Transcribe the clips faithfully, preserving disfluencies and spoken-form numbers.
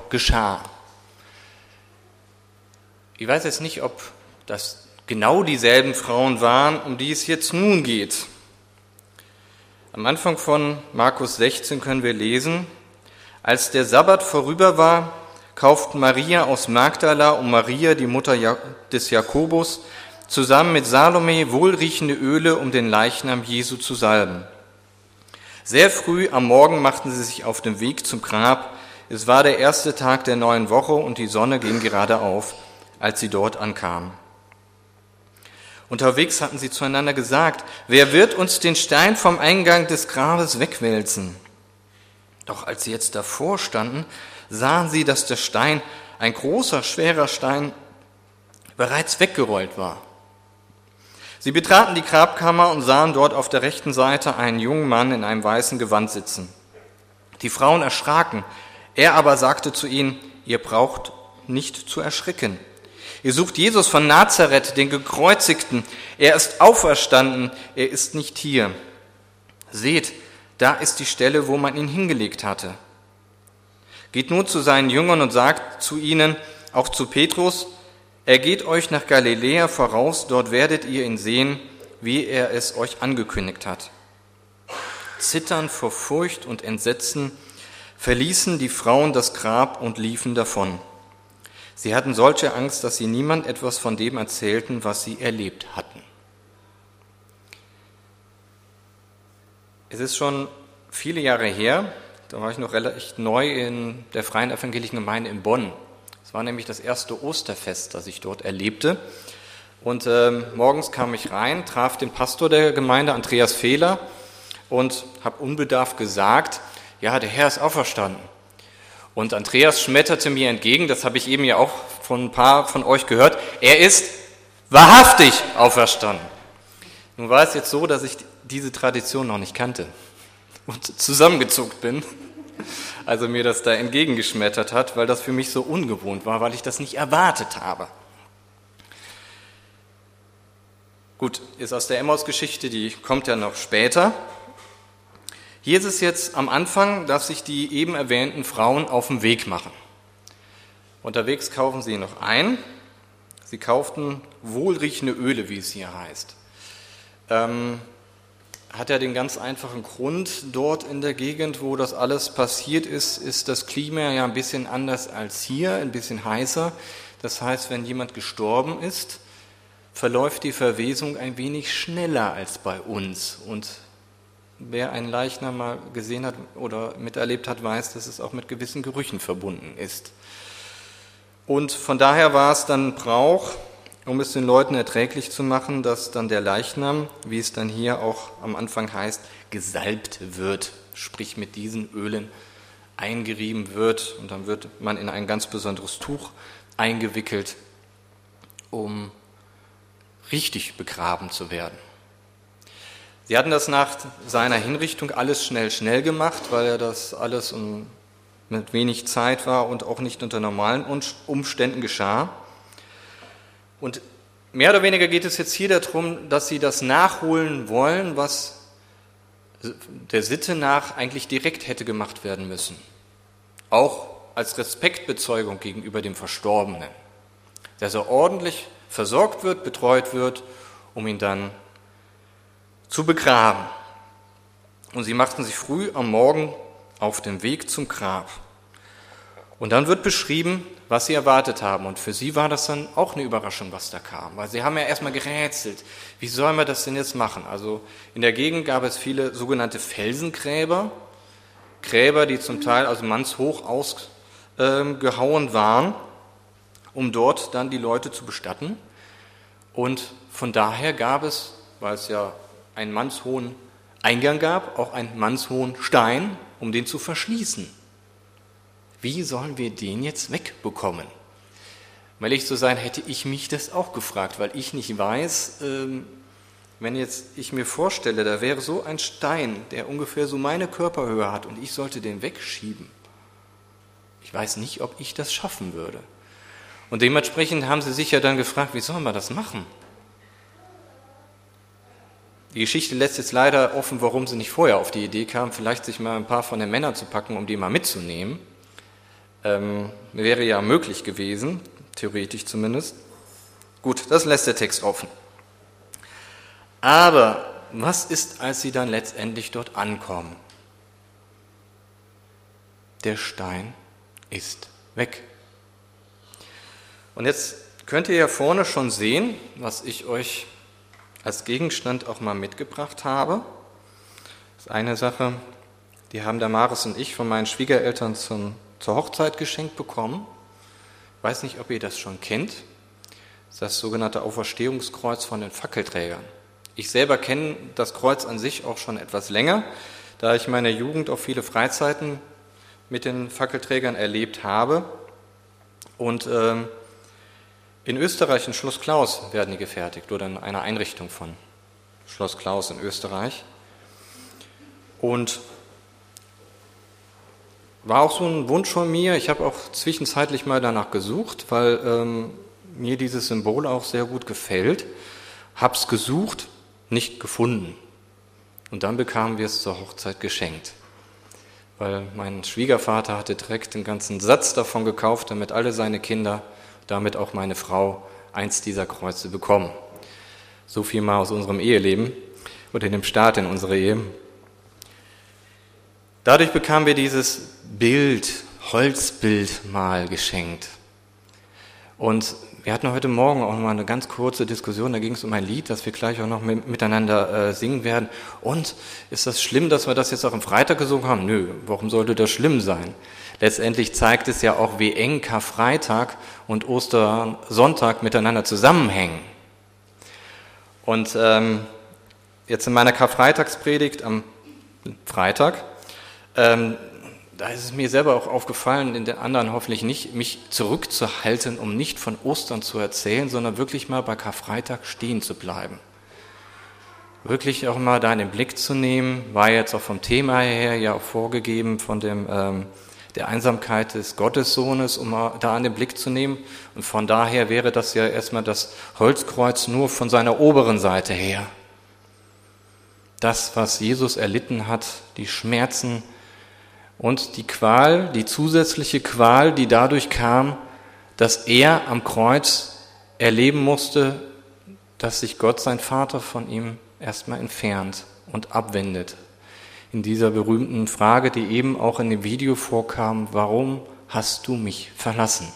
geschah. Ich weiß jetzt nicht, ob das genau dieselben Frauen waren, um die es jetzt nun geht. Am Anfang von Markus sechzehn können wir lesen: Als der Sabbat vorüber war, kauften Maria aus Magdala und Maria, die Mutter des Jakobus, zusammen mit Salome wohlriechende Öle, um den Leichnam Jesu zu salben. Sehr früh am Morgen machten sie sich auf den Weg zum Grab. Es war der erste Tag der neuen Woche und die Sonne ging gerade auf, als sie dort ankamen. Unterwegs hatten sie zueinander gesagt: Wer wird uns den Stein vom Eingang des Grabes wegwälzen? Doch als sie jetzt davor standen, sahen sie, dass der Stein, ein großer, schwerer Stein, bereits weggerollt war. Sie betraten die Grabkammer und sahen dort auf der rechten Seite einen jungen Mann in einem weißen Gewand sitzen. Die Frauen erschraken. Er aber sagte zu ihnen: Ihr braucht nicht zu erschrecken. Ihr sucht Jesus von Nazareth, den Gekreuzigten. Er ist auferstanden, er ist nicht hier. Seht, da ist die Stelle, wo man ihn hingelegt hatte. Geht nun zu seinen Jüngern und sagt zu ihnen, auch zu Petrus: Er geht euch nach Galiläa voraus, dort werdet ihr ihn sehen, wie er es euch angekündigt hat. Zitternd vor Furcht und Entsetzen verließen die Frauen das Grab und liefen davon. Sie hatten solche Angst, dass sie niemand etwas von dem erzählten, was sie erlebt hatten. Es ist schon viele Jahre her, da war ich noch recht neu in der Freien Evangelischen Gemeinde in Bonn. Es war nämlich das erste Osterfest, das ich dort erlebte. Und äh, morgens kam ich rein, traf den Pastor der Gemeinde, Andreas Fehler, und habe unbedarft gesagt: Ja, der Herr ist auferstanden. Und Andreas schmetterte mir entgegen, das habe ich eben ja auch von ein paar von euch gehört: Er ist wahrhaftig auferstanden. Nun war es jetzt so, dass ich diese Tradition noch nicht kannte und zusammengezuckt bin, also mir das da entgegengeschmettert hat, weil das für mich so ungewohnt war, weil ich das nicht erwartet habe. Gut, ist aus der Emmaus-Geschichte, die kommt ja noch später. Hier ist es jetzt am Anfang, dass sich die eben erwähnten Frauen auf den Weg machen. Unterwegs kaufen sie noch ein. Sie kauften wohlriechende Öle, wie es hier heißt. Ähm, hat ja den ganz einfachen Grund: Dort in der Gegend, wo das alles passiert ist, ist das Klima ja ein bisschen anders als hier, ein bisschen heißer. Das heißt, wenn jemand gestorben ist, verläuft die Verwesung ein wenig schneller als bei uns. Und wer einen Leichnam mal gesehen hat oder miterlebt hat, weiß, dass es auch mit gewissen Gerüchen verbunden ist. Und von daher war es dann Brauch, um es den Leuten erträglich zu machen, dass dann der Leichnam, wie es dann hier auch am Anfang heißt, gesalbt wird, sprich mit diesen Ölen eingerieben wird, und dann wird man in ein ganz besonderes Tuch eingewickelt, um richtig begraben zu werden. Sie hatten das nach seiner Hinrichtung alles schnell, schnell gemacht, weil ja das alles mit wenig Zeit war und auch nicht unter normalen Umständen geschah. Und mehr oder weniger geht es jetzt hier darum, dass sie das nachholen wollen, was der Sitte nach eigentlich direkt hätte gemacht werden müssen. Auch als Respektbezeugung gegenüber dem Verstorbenen. Dass er ordentlich versorgt wird, betreut wird, um ihn dann zu begraben. Und sie machten sich früh am Morgen auf den Weg zum Grab. Und dann wird beschrieben, was sie erwartet haben. Und für sie war das dann auch eine Überraschung, was da kam. Weil sie haben ja erstmal gerätselt, wie sollen wir das denn jetzt machen? Also in der Gegend gab es viele sogenannte Felsengräber, Gräber, die zum Teil also mannshoch ausgehauen waren, um dort dann die Leute zu bestatten. Und von daher gab es, weil es ja einen mannshohen Eingang gab, auch einen mannshohen Stein, um den zu verschließen. Wie sollen wir den jetzt wegbekommen? Um ehrlich zu sein, hätte ich mich das auch gefragt, weil ich nicht weiß, wenn jetzt ich mir vorstelle, da wäre so ein Stein, der ungefähr so meine Körperhöhe hat und ich sollte den wegschieben. Ich weiß nicht, ob ich das schaffen würde. Und dementsprechend haben sie sich ja dann gefragt, wie sollen wir das machen? Die Geschichte lässt jetzt leider offen, warum sie nicht vorher auf die Idee kamen, vielleicht sich mal ein paar von den Männern zu packen, um die mal mitzunehmen. Ähm, wäre ja möglich gewesen, theoretisch zumindest. Gut, das lässt der Text offen. Aber was ist, als sie dann letztendlich dort ankommen? Der Stein ist weg. Und jetzt könnt ihr ja vorne schon sehen, was ich euch als Gegenstand auch mal mitgebracht habe. Das ist eine Sache, die haben Damaris und ich von meinen Schwiegereltern zum, zur Hochzeit geschenkt bekommen. Ich weiß nicht, ob ihr das schon kennt. Das ist das sogenannte Auferstehungskreuz von den Fackelträgern. Ich selber kenne das Kreuz an sich auch schon etwas länger, da ich in meiner Jugend auch viele Freizeiten mit den Fackelträgern erlebt habe. Und ähm, in Österreich, in Schloss Klaus, werden die gefertigt, oder in einer Einrichtung von Schloss Klaus in Österreich. Und war auch so ein Wunsch von mir. Ich habe auch zwischenzeitlich mal danach gesucht, weil ähm, mir dieses Symbol auch sehr gut gefällt. Hab's gesucht, nicht gefunden. Und dann bekamen wir es zur Hochzeit geschenkt. Weil mein Schwiegervater hatte direkt den ganzen Satz davon gekauft, damit alle seine Kinder, damit auch meine Frau, eins dieser Kreuze bekommen. So viel mal aus unserem Eheleben oder dem Start in unsere Ehe. Dadurch bekamen wir dieses Bild, Holzbild mal geschenkt. Und wir hatten heute Morgen auch noch mal eine ganz kurze Diskussion, da ging es um ein Lied, das wir gleich auch noch miteinander äh, singen werden. Und ist das schlimm, dass wir das jetzt auch am Freitag gesungen haben? Nö, warum sollte das schlimm sein? Letztendlich zeigt es ja auch, wie eng Karfreitag und Ostersonntag miteinander zusammenhängen. Und ähm, jetzt in meiner Karfreitagspredigt am Freitag, ähm, da ist es mir selber auch aufgefallen, in den anderen hoffentlich nicht, mich zurückzuhalten, um nicht von Ostern zu erzählen, sondern wirklich mal bei Karfreitag stehen zu bleiben. Wirklich auch mal da in den Blick zu nehmen, war jetzt auch vom Thema her ja auch vorgegeben, von dem, ähm, der Einsamkeit des Gottessohnes, um mal da in den Blick zu nehmen. Und von daher wäre das ja erstmal das Holzkreuz nur von seiner oberen Seite her. Das, was Jesus erlitten hat, die Schmerzen, und die Qual, die zusätzliche Qual, die dadurch kam, dass er am Kreuz erleben musste, dass sich Gott, sein Vater, von ihm erstmal entfernt und abwendet. In dieser berühmten Frage, die eben auch in dem Video vorkam, warum hast du mich verlassen?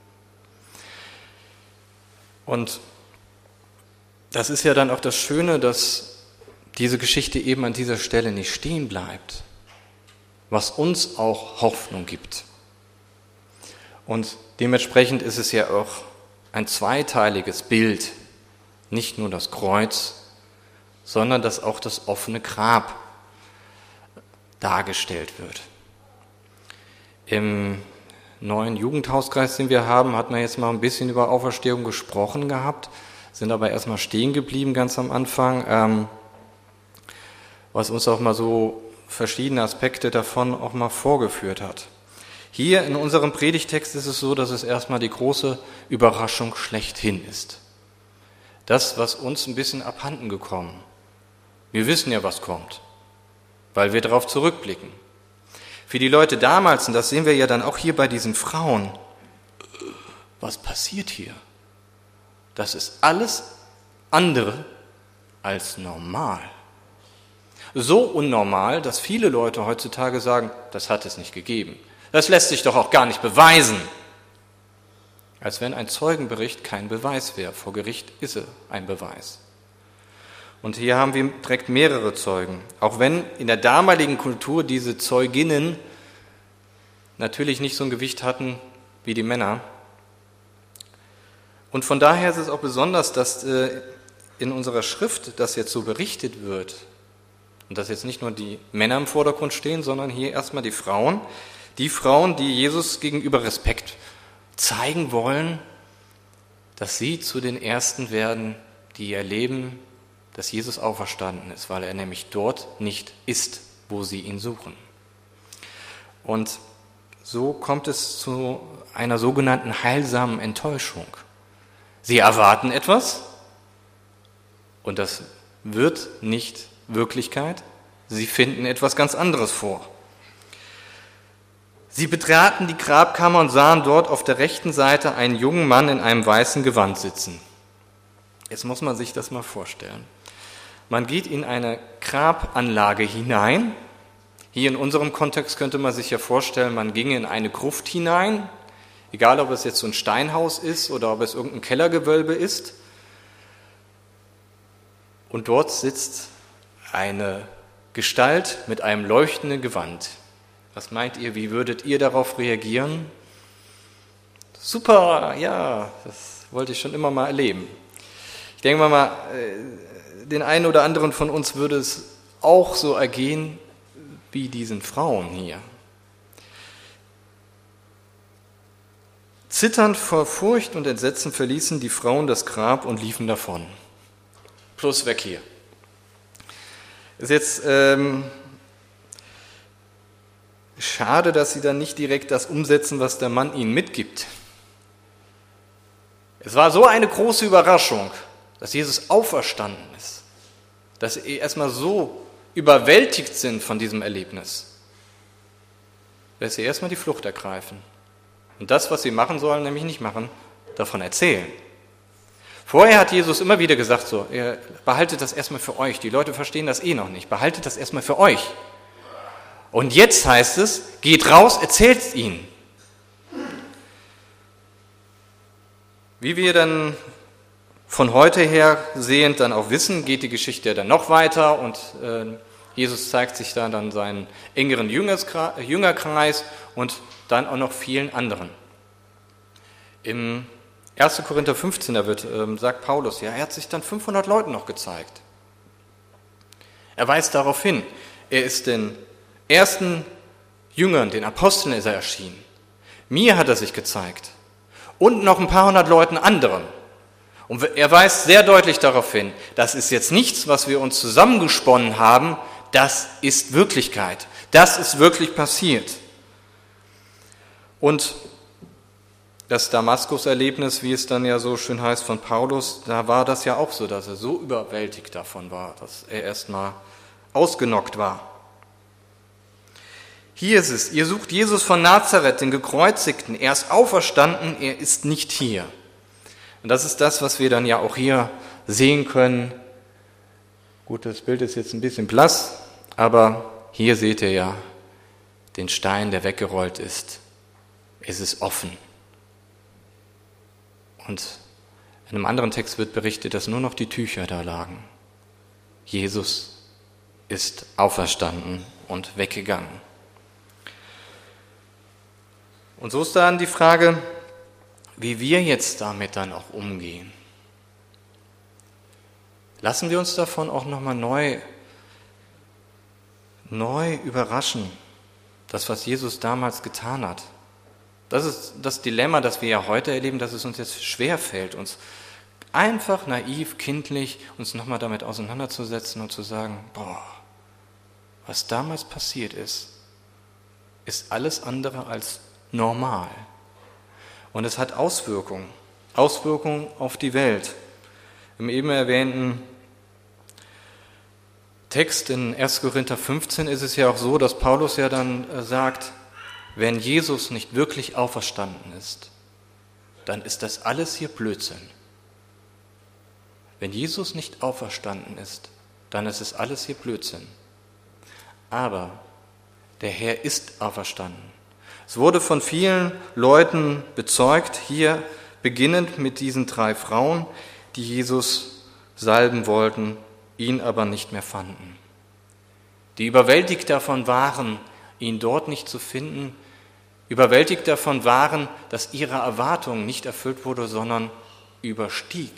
Und das ist ja dann auch das Schöne, dass diese Geschichte eben an dieser Stelle nicht stehen bleibt, was uns auch Hoffnung gibt. Und dementsprechend ist es ja auch ein zweiteiliges Bild, nicht nur das Kreuz, sondern dass auch das offene Grab dargestellt wird. Im neuen Jugendhauskreis, den wir haben, hat man jetzt mal ein bisschen über Auferstehung gesprochen gehabt, sind aber erstmal stehen geblieben ganz am Anfang, ähm, was uns auch mal so verschiedene Aspekte davon auch mal vorgeführt hat. Hier in unserem Predigtext ist es so, dass es erstmal die große Überraschung schlechthin ist. Das, was uns ein bisschen abhanden gekommen. Wir wissen ja, was kommt, weil wir darauf zurückblicken. Für die Leute damals, und das sehen wir ja dann auch hier bei diesen Frauen, was passiert hier? Das ist alles andere als normal. So unnormal, dass viele Leute heutzutage sagen, das hat es nicht gegeben. Das lässt sich doch auch gar nicht beweisen. Als wenn ein Zeugenbericht kein Beweis wäre. Vor Gericht ist er ein Beweis. Und hier haben wir direkt mehrere Zeugen. Auch wenn in der damaligen Kultur diese Zeuginnen natürlich nicht so ein Gewicht hatten wie die Männer. Und von daher ist es auch besonders, dass in unserer Schrift das jetzt so berichtet wird, und dass jetzt nicht nur die Männer im Vordergrund stehen, sondern hier erstmal die Frauen. Die Frauen, die Jesus gegenüber Respekt zeigen wollen, dass sie zu den Ersten werden, die erleben, dass Jesus auferstanden ist, weil er nämlich dort nicht ist, wo sie ihn suchen. Und so kommt es zu einer sogenannten heilsamen Enttäuschung. Sie erwarten etwas und das wird nicht Wirklichkeit. Sie finden etwas ganz anderes vor. Sie betraten die Grabkammer und sahen dort auf der rechten Seite einen jungen Mann in einem weißen Gewand sitzen. Jetzt muss man sich das mal vorstellen. Man geht in eine Grabanlage hinein. Hier in unserem Kontext könnte man sich ja vorstellen, man ginge in eine Gruft hinein, egal ob es jetzt so ein Steinhaus ist oder ob es irgendein Kellergewölbe ist. Und dort sitzt eine Gestalt mit einem leuchtenden Gewand. Was meint ihr, wie würdet ihr darauf reagieren? Super, ja, das wollte ich schon immer mal erleben. Ich denke mal, den einen oder anderen von uns würde es auch so ergehen wie diesen Frauen hier. Zitternd vor Furcht und Entsetzen verließen die Frauen das Grab und liefen davon. Plus weg hier. Ist jetzt ähm, schade, dass sie dann nicht direkt das umsetzen, was der Mann ihnen mitgibt. Es war so eine große Überraschung, dass Jesus auferstanden ist, dass sie erstmal so überwältigt sind von diesem Erlebnis, dass sie erstmal die Flucht ergreifen und das, was sie machen sollen, nämlich nicht machen, davon erzählen. Vorher hat Jesus immer wieder gesagt, so, ihr behaltet das erstmal für euch, die Leute verstehen das eh noch nicht, behaltet das erstmal für euch. Und jetzt heißt es, geht raus, erzählt es ihnen. Wie wir dann von heute her sehend dann auch wissen, geht die Geschichte dann noch weiter und äh, Jesus zeigt sich dann, dann seinen engeren Jüngerkreis und dann auch noch vielen anderen. Im ersten Korinther fünfzehn, da wird, äh, sagt Paulus, ja, er hat sich dann fünfhundert Leuten noch gezeigt. Er weist darauf hin, er ist den ersten Jüngern, den Aposteln ist er erschienen. Mir hat er sich gezeigt und noch ein paar hundert Leuten anderen. Und er weist sehr deutlich darauf hin, das ist jetzt nichts, was wir uns zusammengesponnen haben, das ist Wirklichkeit, das ist wirklich passiert. Und das Damaskus-Erlebnis, wie es dann ja so schön heißt von Paulus, da war das ja auch so, dass er so überwältigt davon war, dass er erstmal ausgenockt war. Hier ist es, ihr sucht Jesus von Nazareth, den Gekreuzigten, er ist auferstanden, er ist nicht hier. Und das ist das, was wir dann ja auch hier sehen können. Gut, das Bild ist jetzt ein bisschen blass, aber hier seht ihr ja den Stein, der weggerollt ist. Es ist offen. Und in einem anderen Text wird berichtet, dass nur noch die Tücher da lagen. Jesus ist auferstanden und weggegangen. Und so ist dann die Frage, wie wir jetzt damit dann auch umgehen. Lassen wir uns davon auch nochmal neu, neu überraschen, das, was Jesus damals getan hat. Das ist das Dilemma, das wir ja heute erleben, dass es uns jetzt schwerfällt, uns einfach naiv, kindlich uns nochmal damit auseinanderzusetzen und zu sagen, boah, was damals passiert ist, ist alles andere als normal. Und es hat Auswirkungen, Auswirkungen auf die Welt. Im eben erwähnten Text in ersten Korinther fünfzehn ist es ja auch so, dass Paulus ja dann sagt, wenn Jesus nicht wirklich auferstanden ist, dann ist das alles hier Blödsinn. Wenn Jesus nicht auferstanden ist, dann ist es alles hier Blödsinn. Aber der Herr ist auferstanden. Es wurde von vielen Leuten bezeugt, hier beginnend mit diesen drei Frauen, die Jesus salben wollten, ihn aber nicht mehr fanden. Die überwältigt davon waren, ihn dort nicht zu finden, überwältigt davon waren, dass ihre Erwartung nicht erfüllt wurde, sondern überstieg.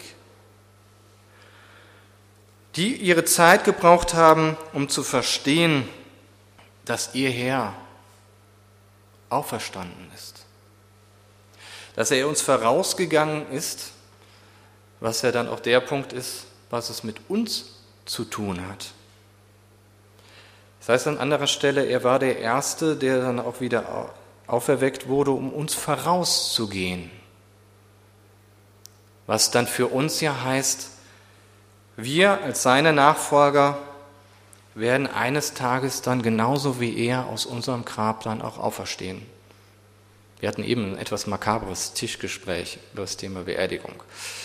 Die ihre Zeit gebraucht haben, um zu verstehen, dass ihr Herr auferstanden ist. Dass er uns vorausgegangen ist, was ja dann auch der Punkt ist, was es mit uns zu tun hat. Das heißt an anderer Stelle, er war der Erste, der dann auch wieder auferweckt wurde, um uns vorauszugehen. Was dann für uns ja heißt, wir als seine Nachfolger werden eines Tages dann genauso wie er aus unserem Grab dann auch auferstehen. Wir hatten eben ein etwas makabres Tischgespräch über das Thema Beerdigung.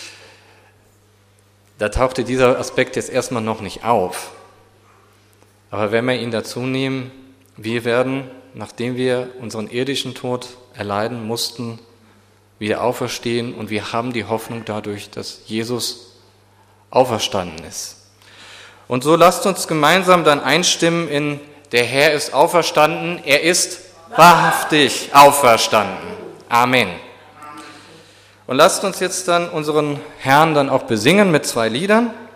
Da tauchte dieser Aspekt jetzt erstmal noch nicht auf. Aber wenn wir ihn dazu nehmen, wir werden, nachdem wir unseren irdischen Tod erleiden mussten, wieder auferstehen und wir haben die Hoffnung dadurch, dass Jesus auferstanden ist. Und so lasst uns gemeinsam dann einstimmen in: Der Herr ist auferstanden, er ist wahrhaftig auferstanden. Amen. Und lasst uns jetzt dann unseren Herrn dann auch besingen mit zwei Liedern.